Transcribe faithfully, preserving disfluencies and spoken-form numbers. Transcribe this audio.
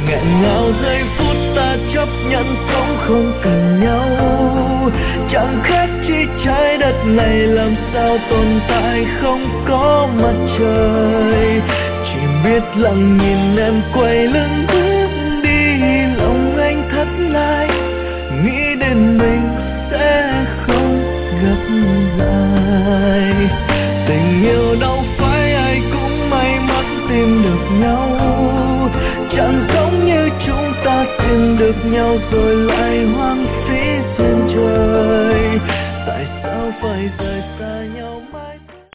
nghẹn ngào giây phút ta chấp nhận sống không cần nhau. Chẳng khác chi trái đất này làm sao tồn tại không có mặt trời. Chỉ biết lặng nhìn em quay lưng bước đi, lòng anh thất lại, nghĩ đến mình sẽ không gặp lại. Tình yêu đâu phải ai cũng may mắn tìm được nhau, chẳng giống như chúng ta tìm được nhau rồi lại hoang phí duyên trời. Tại sao phải rời xa nhau?